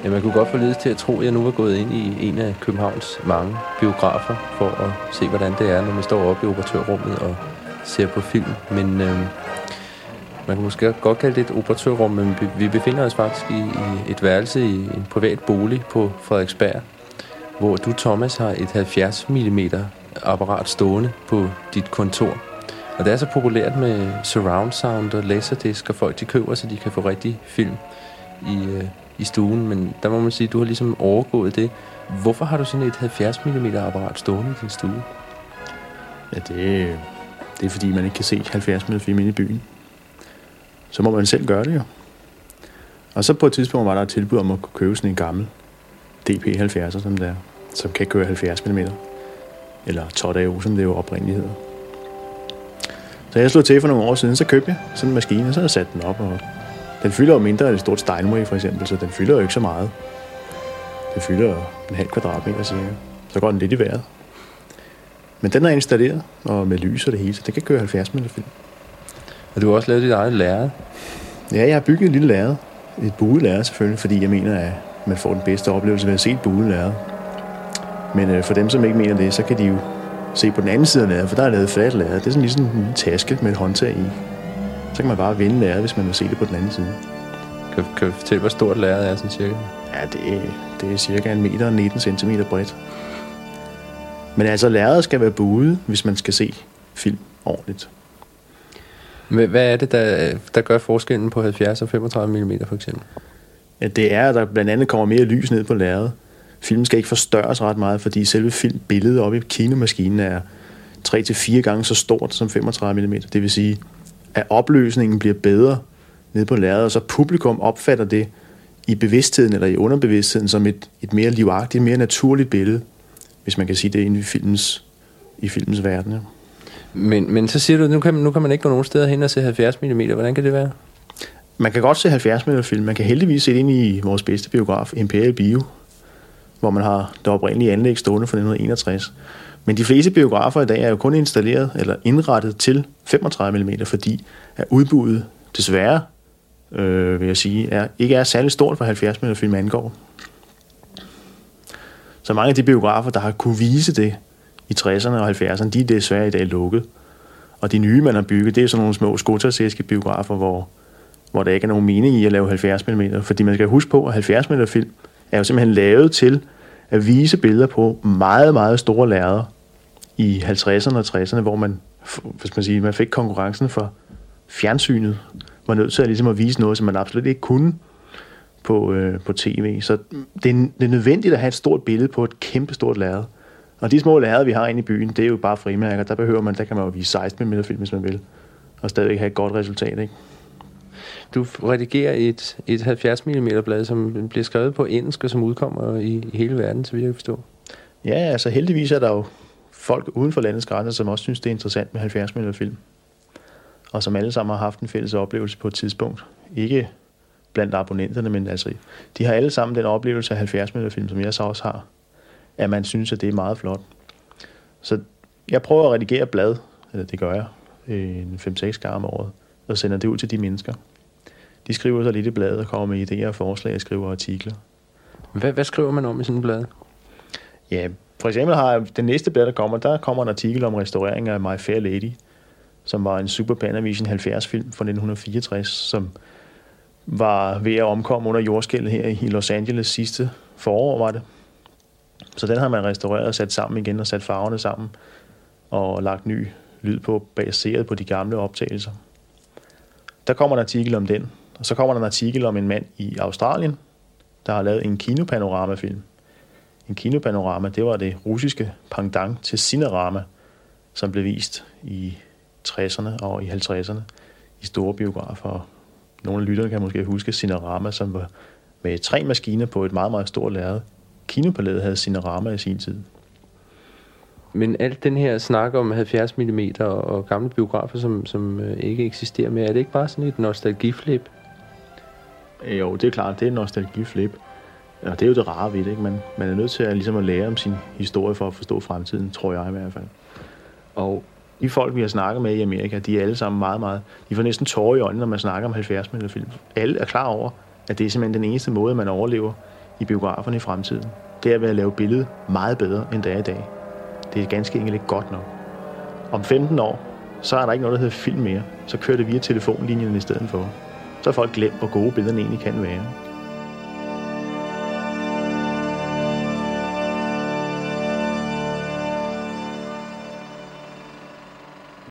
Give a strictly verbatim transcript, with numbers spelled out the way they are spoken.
Ja, man kunne godt forledes til at tro, at jeg nu var gået ind i en af Københavns mange biografer for at se, hvordan det er, når man står oppe i operatørrummet og ser på film. Men øh, man kan måske godt kalde det et operatørrum, men vi befinder os faktisk i, i et værelse i en privat bolig på Frederiksberg, hvor du, Thomas, har et halvfjerds millimeter apparat stående på dit kontor. Og det er så populært med surround sound og laserdisk, og folk de køber, så de kan få rigtig film i, øh, i stuen. Men der må man sige, at du har ligesom overgået det. Hvorfor har du sådan et halvfjerds millimeter apparat stående i din stue? Ja, det, det er fordi, man ikke kan se halvfjerds millimeter film inde i byen. Så må man selv gøre det jo. Og så på et tidspunkt var der et tilbud om at kunne købe sådan en gammel D P halvfjerdser, som der, som kan køre halvfjerds millimeter. Eller Todao, som det jo oprindeligt hedder. Så jeg slog til for nogle år siden, så købte jeg sådan en maskine, og så har jeg sat den op. Og den fylder jo mindre end et stort Steinway for eksempel, så den fylder jo ikke så meget. Den fylder en halv kvadratmeter cirka. Så går den lidt i vejret. Men den er installeret, og med lys og det hele, så det kan køre halvfjerds millimeter film. Og du har også lavet dit eget lærred? Ja, jeg har bygget et lille lærred. Et buet lærred selvfølgelig, fordi jeg mener, at man får den bedste oplevelse ved at se et buet lærred. Men øh, for dem, som ikke mener det, så kan de jo se på den anden side af lærredet, for der er lavet flat lærred. Det er sådan ligesom en lille taske med et håndtag i. Så kan man bare vende lærredet, hvis man vil se det på den anden side. Kan, kan du fortælle, hvor stort lærredet er sådan cirka? Ja, det er, det er cirka en meter og nitten centimeter bredt. Men altså, lærredet skal være buet, hvis man skal se film ordentligt. Men hvad er det, der, der gør forskellen på halvfjerds og femogtredive millimeter for eksempel? Ja, det er, at der blandt andet kommer mere lys ned på lærredet. Filmen skal ikke forstørres ret meget, fordi selve filmbilledet oppe i kinomaskinen er tre til fire gange så stort som femogtredive millimeter. Det vil sige, at opløsningen bliver bedre nede på lærredet, og så publikum opfatter det i bevidstheden eller i underbevidstheden som et, et mere livagtigt, mere naturligt billede, hvis man kan sige det inde i filmens, i filmens verden. Ja. Men, men så siger du, at nu kan, nu kan man ikke gå nogen steder hen og se halvfjerds millimeter. Hvordan kan det være? Man kan godt se halvfjerds millimeter film. Man kan heldigvis se det ind i vores bedste biograf, Imperial Bio, hvor man har det oprindelige anlæg stående fra nitten enogtres. Men de fleste biografer i dag er jo kun installeret eller indrettet til femogtredive millimeter, fordi at udbuddet desværre, øh, vil jeg sige, er, ikke er særlig stort for halvfjerds millimeter film angår. Så mange af de biografer, der har kunne vise det i tresserne og halvfjerdserne, de er desværre i dag lukket. Og de nye, man har bygget, det er sådan nogle små skotarsæske biografer, hvor, hvor der ikke er nogen mening i at lave halvfjerds millimeter. Fordi man skal huske på, at halvfjerds millimeter film er jo simpelthen lavet til at vise billeder på meget, meget store lærreder i halvtredserne og tresserne, hvor man, hvis man siger, man fik konkurrencen for fjernsynet, var nødt til at, ligesom at vise noget, som man absolut ikke kunne på, øh, på tv. Så det er, det er nødvendigt at have et stort billede på et kæmpe stort lærred. Og de små lærreder, vi har inde i byen, det er jo bare frimærker. Der behøver man, der kan man jo vise seksten millimeter film, hvis man vil, og stadigvæk have et godt resultat, ikke? Du redigerer et, et halvfjerds millimeter blad, som bliver skrevet på engelsk, og som udkommer i, i hele verden, så vi kan forstå. Ja, altså heldigvis er der jo folk uden for landets grænser, som også synes, det er interessant med halvfjerds millimeter film. Og som alle sammen har haft en fælles oplevelse på et tidspunkt. Ikke blandt abonnenterne, men altså, de har alle sammen den oplevelse af halvfjerds millimeter film, som jeg så også har, at man synes, at det er meget flot. Så jeg prøver at redigere blad, eller det gør jeg, en fem seks gange om året, og sender det ud til de mennesker. De skriver så lidt i bladet og kommer med idéer og forslag og skriver artikler. Hvad, hvad skriver man om i sådan et blad? Ja, for eksempel har jeg, den næste blad, der kommer, der kommer en artikel om restaurering af My Fair Lady, som var en Super Panavision halvfjerds film fra nitten fireogtres, som var ved at omkomme under jordskælvet her i Los Angeles sidste forår, var det. Så den har man restaureret og sat sammen igen og sat farverne sammen og lagt ny lyd på, baseret på de gamle optagelser. Der kommer en artikel om den, og så kommer der en artikel om en mand i Australien, der har lavet en kinopanoramafilm. En kinopanorama, det var det russiske pendant til Cinerama, som blev vist i tresserne og i halvtredserne i store biografer. Nogle af lytterne kan måske huske Cinerama, som var med tre maskiner på et meget, meget stort lærred. Kinopalæet havde Cinerama i sin tid. Men alt den her snak om halvfjerds millimeter og gamle biografer, som, som ikke eksisterer mere, er det ikke bare sådan et nostalgiflip? Jo, det er klart, det er et nostalgiflip. Og det er jo det rare ved det, ikke? Man, man er nødt til at, ligesom at lære om sin historie for at forstå fremtiden, tror jeg i hvert fald. Og de folk, vi har snakket med i Amerika, de er alle sammen meget, meget... De får næsten tårer i øjnene, når man snakker om halvfjerds millimeter film. Alle er klar over, at det er simpelthen den eneste måde, man overlever i biograferne i fremtiden, det er ved at lave billedet meget bedre, end det er i dag. Det er ganske enkelt ikke godt nok. Om femten år, så er der ikke noget, der hedder film mere. Så kører det via telefonlinjen i stedet for. Så har folk glemt, hvor gode billederne egentlig kan være.